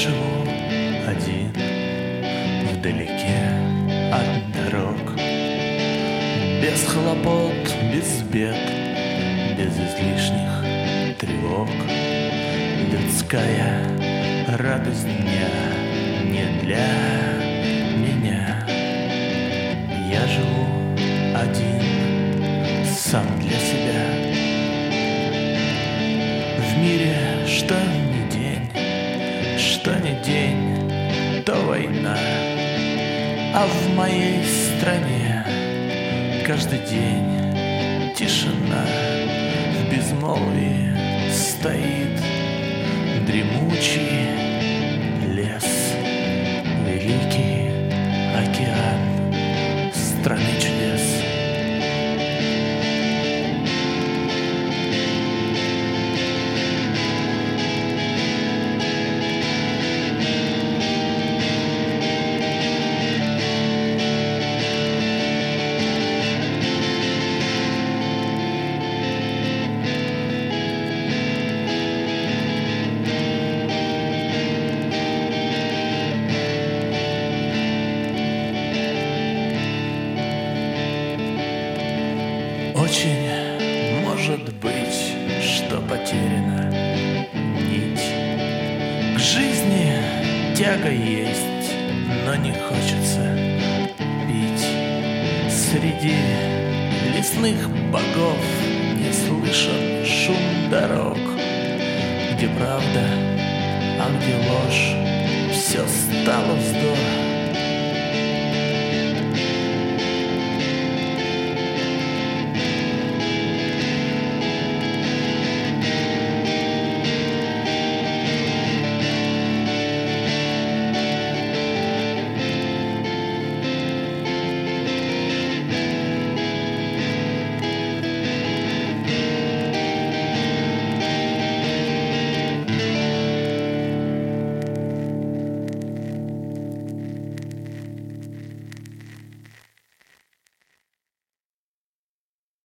живу один, вдалеке от дорог, без хлопот, без бед, без излишних тревог. Людская радость дня не для меня. Я живу один, сам для себя. В мире что ни день, то война. А в моей стране каждый день тишина. В безмолвии стоит дремучий лес, великий океан страны чудес. Очень может быть, что потеряна нить. К жизни тяга есть, но не хочется пить. Среди лесных богов не слышен шум дорог, где правда, а где ложь, все стало вздор.